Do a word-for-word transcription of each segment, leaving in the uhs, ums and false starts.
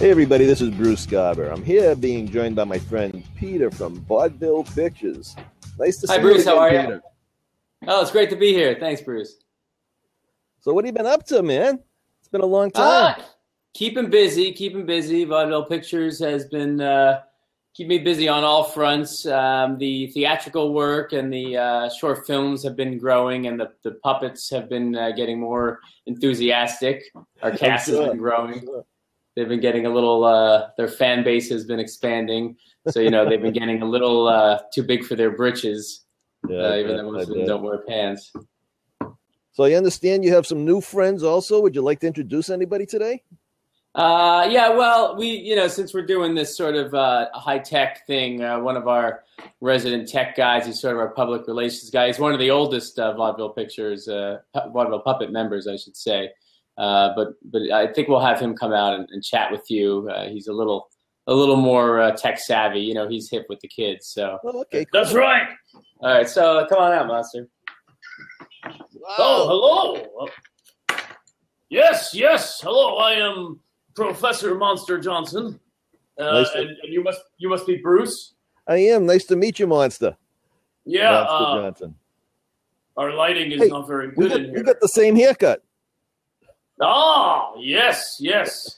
Hey everybody, this is Bruce Garber. I'm here being joined by my friend Peter from Vaudeville Pictures. Nice to see Hi, Bruce. you again, How are Peter. you? Oh, it's great to be here. Thanks, Bruce. So what have you been up to, man? It's been a long time. Ah, keeping busy, keeping busy. Vaudeville Pictures has been uh, keeping me busy on all fronts. Um, the theatrical work and the uh, short films have been growing, and the, the puppets have been uh, getting more enthusiastic. Our cast sure. has been growing. Sure. They've been getting a little, uh, their fan base has been expanding. So, you know, they've been getting a little uh, too big for their britches, Yeah, uh, I even bet, though most I of them bet. don't wear pants. So I understand you have some new friends also. Would you like to introduce anybody today? Uh, yeah, well, we, you know, since we're doing this sort of uh, high-tech thing, uh, one of our resident tech guys, he's sort of our public relations guy. He's one of the oldest uh, Vaudeville Pictures, uh, Vaudeville Puppet members, I should say. Uh, but but I think we'll have him come out and, and chat with you. Uh, he's a little a little more uh, tech savvy. You know, he's hip with the kids. So Oh, okay, cool. That's right. all right, so come on out, Monster. Wow. Oh, hello. Yes, yes. Hello, I am Professor Monster Johnson. Uh, Nice to- and, and you must you must be Bruce. I am. Nice to meet you, Monster. Yeah. Monster Uh, Johnson. our lighting is Hey, not very We good got, in we here. got the same haircut. Ah, yes, yes.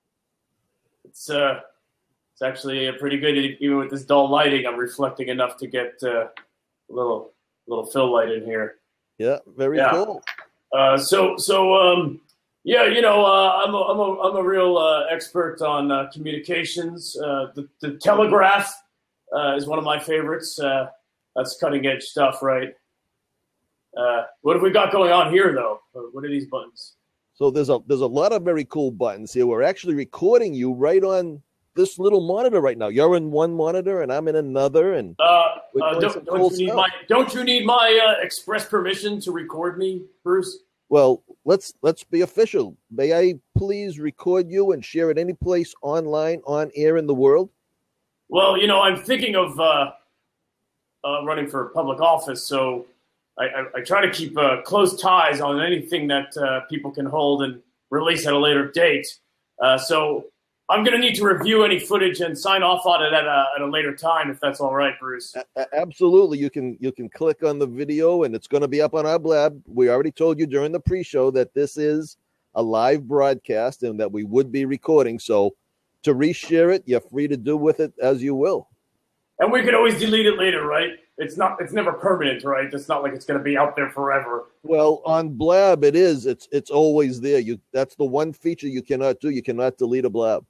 It's uh, it's actually a pretty good. Even with this dull lighting, I'm reflecting enough to get uh, a little little fill light in here. Yeah, very Yeah. cool. Uh, so, so, um, yeah, you know, uh, I'm a, I'm a, I'm a real uh, expert on uh, communications. Uh, the, the Telegraph uh, is one of my favorites. Uh, that's cutting edge stuff, right? Uh, what have we got going on here, though? Uh, What are these buttons? So there's a there's a lot of very cool buttons here. We're actually recording you right on this little monitor right now. You're in one monitor and I'm in another, and Uh, We're uh, doing don't, some don't cool you need stuff. my Don't you need my uh, express permission to record me, Bruce? well, let's let's be official. May I please record you and share it any place online, on air in the world? Well, you know, I'm thinking of uh, uh, running for public office, so I, I, I try to keep uh, close ties on anything that uh, people can hold and release at a later date. Uh, so I'm going to need to review any footage and sign off on it at a, at a later time, if that's all right, Bruce. A- a- absolutely. You can you can click on the video and it's going to be up on our blab. We already told you during the pre-show that this is a live broadcast and that we would be recording. So to reshare it, you're free to do with it as you will. And we can always delete it later, right? It's not. It's never permanent, right? It's not like it's going to be out there forever. Well, on Blab, it is. It's it's always there. You that's the one feature you cannot do. You cannot delete a Blab.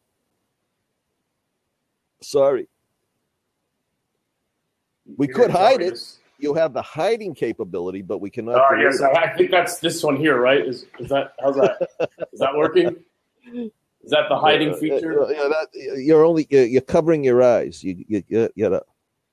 Sorry. We You could didn't tell hide me it. this. You have the hiding capability, but we cannot. Oh, delete yes, it. I, I think that's this one here, right? Is is that how's that? Is that working? Is that the hiding Uh, feature? uh, yeah, that, you're only you're, you're covering your eyes. You you you, you know.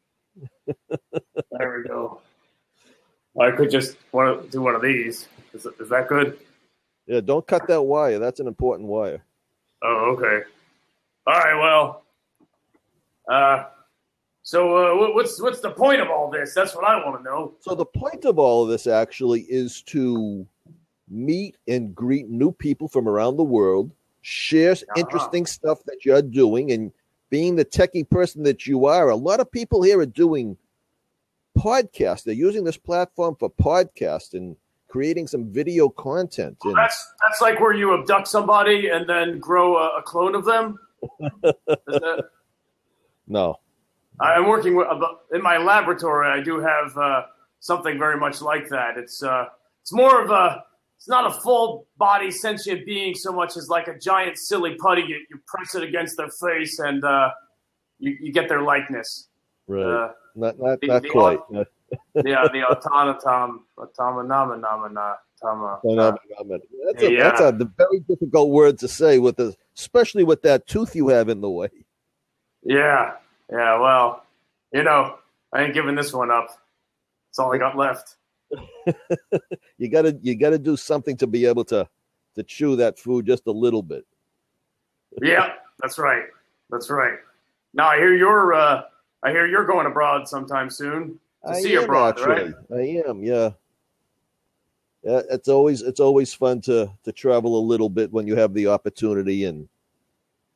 There we go. I could just want to do one of these. Is, is that good? Yeah, don't cut that wire. That's an important wire. Oh, okay. All right. Well, uh, so uh, what- what's what's the point of all this? That's what I want to know. So the point of all of this actually is to meet and greet new people from around the world, share interesting stuff that you're doing, and being the techie person that you are, a lot of people here are doing podcasts. They're using this platform for podcasts and creating some video content. And That's that's like where you abduct somebody and then grow a, a clone of them. Is that, no, I'm working with in my laboratory. I do have uh, something very much like that. It's uh, it's more of a it's not a full body sentient being so much as like a giant silly putty. You, you press it against their face and uh, you, you get their likeness. right? Uh, not not the- not the quite. au- yeah, the automaton, automanamanamanatama. No, no, no, no. That's a, Yeah. that's a the very difficult word to say with the, especially with that tooth you have in the way. Yeah, yeah. Well, you know, I ain't giving this one up. That's all I got left. You gotta you gotta do something to be able to to chew that food just a little bit. Yeah, that's right. That's right. Now I hear you're. Uh, I hear you're going abroad sometime soon to I see am abroad, actually. right? I am, yeah. Yeah, it's always it's always fun to to travel a little bit when you have the opportunity, and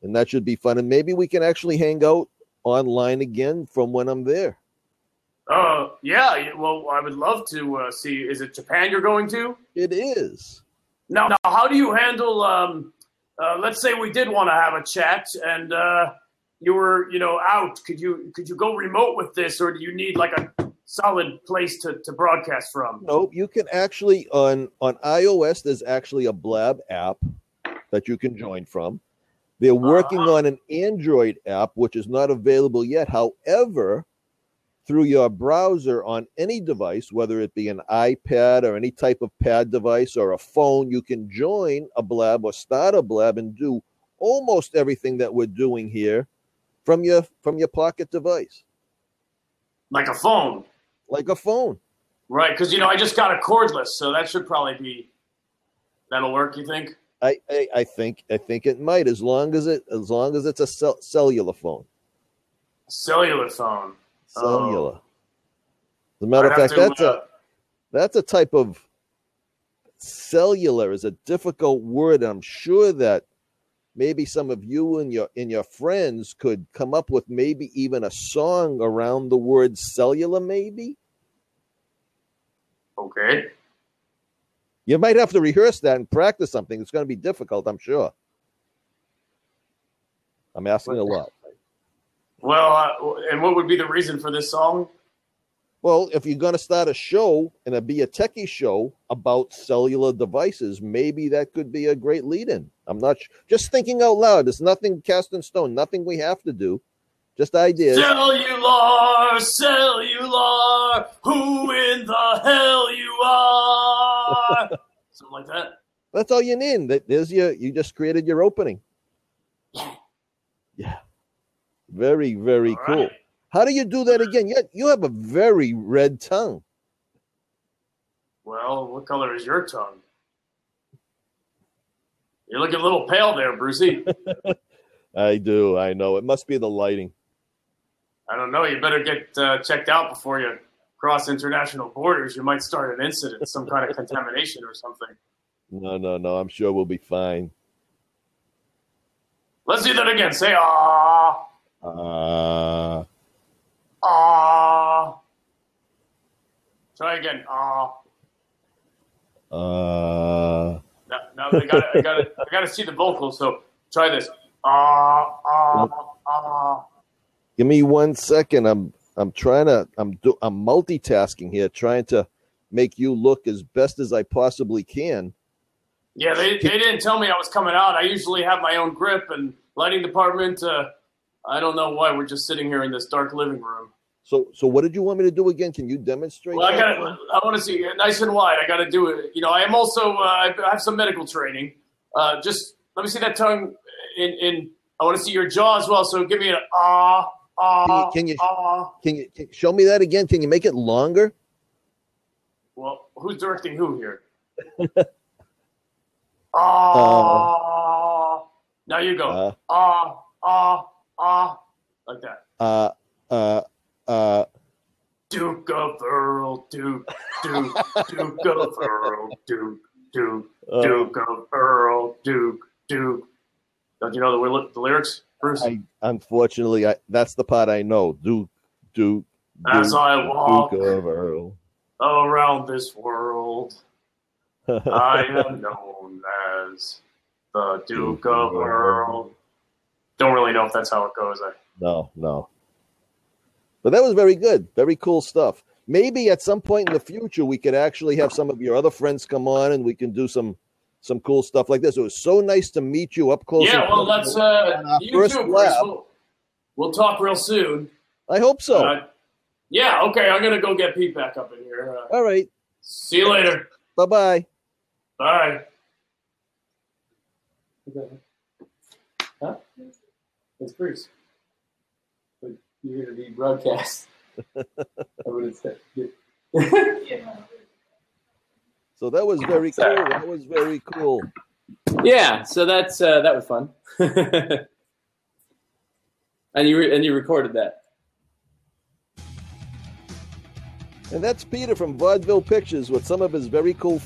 and that should be fun. And maybe we can actually hang out online again from when I'm there. Uh, yeah. Well, I would love to uh, see. Is it Japan you're going to? It is. Now, now how do you handle? Um, uh, let's say we did want to have a chat, and uh, you were, you know, out. Could you could you go remote with this, or do you need like a solid place to, to broadcast from? Nope. You can actually on on iOS. There's actually a Blab app that you can join from. They're working uh-huh. on an Android app, which is not available yet. However, through your browser on any device, whether it be an iPad or any type of pad device or a phone, you can join a Blab or start a Blab and do almost everything that we're doing here from your from your pocket device. Like a phone. Like a phone. Right, because, you know, I just got a cordless, so that should probably be, that'll work, you think? I, I, I think I think it might, as long as it as long as it's a cell, cellular phone. Cellular phone. Cellular. Oh. As a matter I'd of fact, to, that's uh, a that's a type of cellular is a difficult word. I'm sure that maybe some of you and your and your friends could come up with maybe even a song around the word cellular, maybe. Okay. You might have to rehearse that and practice something. It's going to be difficult, I'm sure. I'm asking a lot. Well, uh, and what would be the reason for this song? Well, if you're going to start a show and it be a techie show about cellular devices, maybe that could be a great lead-in. I'm not sh- just thinking out loud. There's nothing cast in stone, nothing we have to do. Just ideas. Cellular, cellular, who in the hell you are? Something like that. That's all you need. There's your. You just created your opening. Yeah. Yeah. Very, very all cool. Right. How do you do that again? You, you have a very red tongue. Well, what color is your tongue? You're looking a little pale there, Brucey. I do. I know. It must be the lighting. I don't know. You better get uh, checked out before you cross international borders. You might start an incident, some kind of contamination or something. No, no, no. I'm sure we'll be fine. Let's do that again. Say ah. Uh, Ah. Try again. Ah. uh, Now, now I got I got I got to see the vocals. So try this. Ah, ah, ah. give me one second. I'm I'm trying to I'm do, I'm multitasking here, trying to make you look as best as I possibly can. Yeah, they they didn't tell me I was coming out. I usually have my own grip and lighting department. Uh, I don't know why we're just sitting here in this dark living room. So so what did you want me to do again? Can you demonstrate? Well, I that? got I want to see it nice and wide. I got to do it. You know, I am also uh, I have some medical training. Uh, just let me see that tongue in in. I want to see your jaw as well. So give me an ah ah Can you can you, ah. can you can you show me that again? Can you make it longer? Well, who's directing who here? Ah. Uh, now you go. Uh, ah ah ah like that. Uh uh uh. Duke of Earl, Duke, Duke, Duke of Earl, Duke, Duke, Uh, Duke of Earl, Duke, Duke. Don't you know the, the lyrics, Bruce? I unfortunately I that's the part I know. Duke, Duke, As Duke, I walk Duke of Earl. around this world, I am known as the Duke of Earl. Don't really know if that's how it goes. I, No, no. But that was very good. Very cool stuff. Maybe at some point in the future we could actually have some of your other friends come on and we can do some some cool stuff like this. It was so nice to meet you up close. yeah, well, that's uh, you first too, Bruce. lab. We'll, we'll talk real soon. I hope so. Uh, yeah, okay. I'm gonna go get Pete back up in here. Uh, All right. see you later. Bye-bye. Bye. Huh? It's Bruce. But you're gonna be broadcast. I would have said. Yeah. So that was very cool. That was very cool. Yeah, so that's uh, that was fun. and you re- and you recorded that. And that's Peter from Vaudeville Pictures with some of his very cool